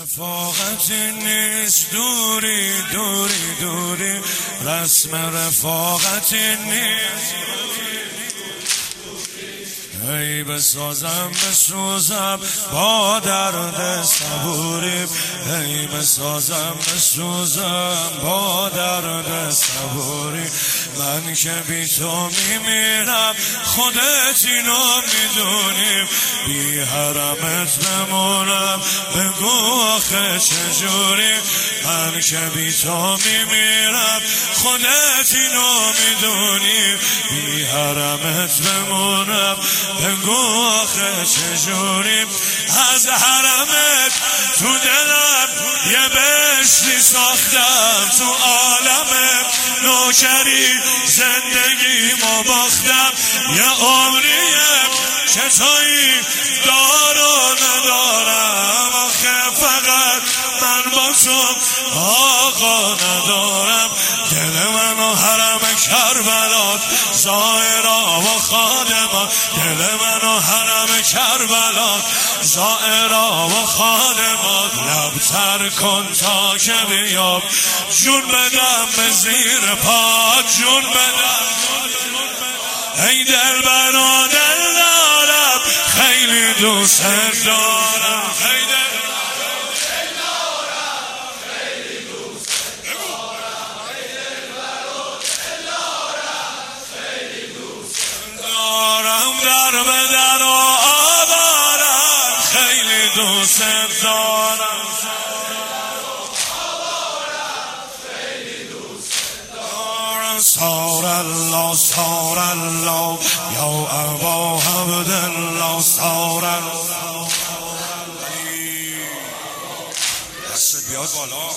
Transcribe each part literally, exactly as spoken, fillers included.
رفاقتی نیست، دوری دوری دوری، رسم رفاقتی نیست. ای بسازم بسوزم با درد صبوری، ای بسازم بسوزم با درد صبوری. من که بی تو میمیرم خودت اینو میدونی، بی حرمت بمونم بگو آخه چجوری. من که بی تو میمیرم خودت اینو میدونی، بی حرمت بمونم بگو آخه چجوری. از حرمت تو دلم یه بهشتی ساختم، تو عالم نوکری زندگی ما باختم. یه عمریه که تویی دار و ندارم، آخه فقط من با تو آقا ندارم. دل من و حرم کربلات زائرا و خادمات، دل من و حرم کربلات زائرا و خادمات. لبتر کن تا که بیام جون بدم به زیر پا، جون بدم. ای دل برا دل دارم خیلی دوست دارم، ای دل در به در و آبارم خیلی دوست دارم. سار الله سار الله یا ابا عبدالله، سار الله. دست بیاد بالا.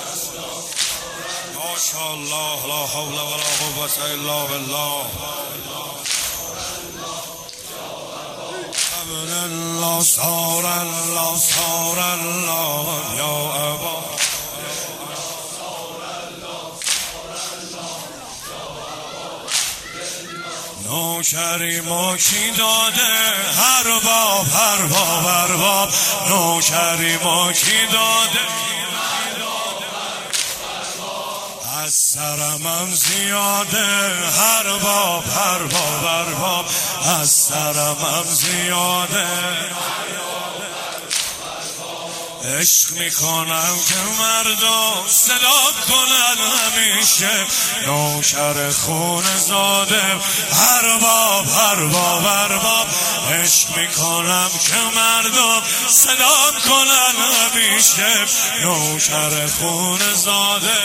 ماشاءالله لا حول ولا قوة الا بالله. الله سار الله سار الله یا ابا. نوکری ما کی داده هر باب هر باب هر باب، نوکری ما کی داده. از سرمم زیاده هر باب هر باب هر باب، از سرمم زیاده. عشق میکنم که مردم صدا کنن همیشه، نوکر خون زاده هر باب هر باب هر باب. عشق میکنم که مردم صدا کنن همیشه، نوکر خون زاده.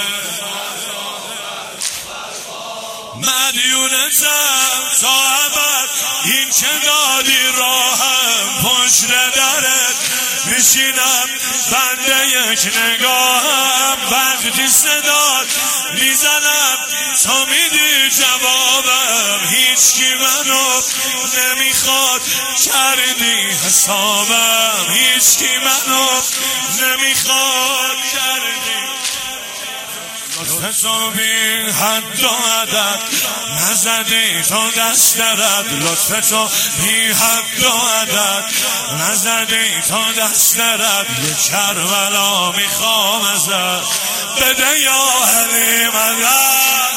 مدیونتم تا ابد این که دادی راهم، پشت درت میشینم بنده یک نگاهم. وقتی صدات میزنم تو میدی جوابم، هیچ کی منو نمیخواد کردی حسابم، هیچ کی منو نمیخواد کردی. لطف تو بی حد و عدد نزدی تو دست درد، لطف تو بی حد و عدد نزدی تو دست درد. یه کربلا میخوام ازت بده یا علی مدد،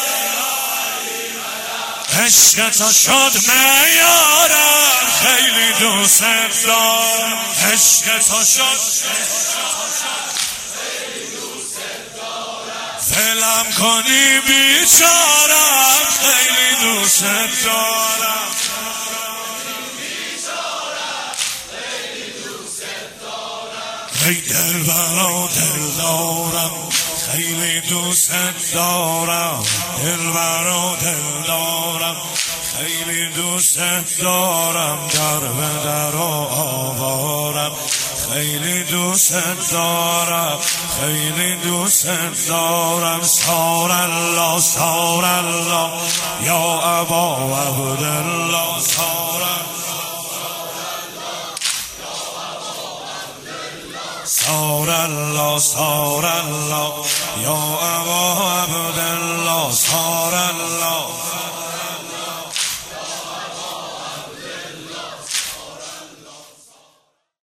عشق تو شد معیارم خیلی دوست دارم، عشق تو شد دلم کنی بیچارم خیلی دوست دارم. ای دل برا دل دارم خیلی دوست دارم، دل برا دل دارم خیلی دوست دارم. در به در آوارم خیلی دوست دارم، خیلی دوست دارم. سار الله سار الله یا ابا عبدالله، سار سار الله سار الله یا ابا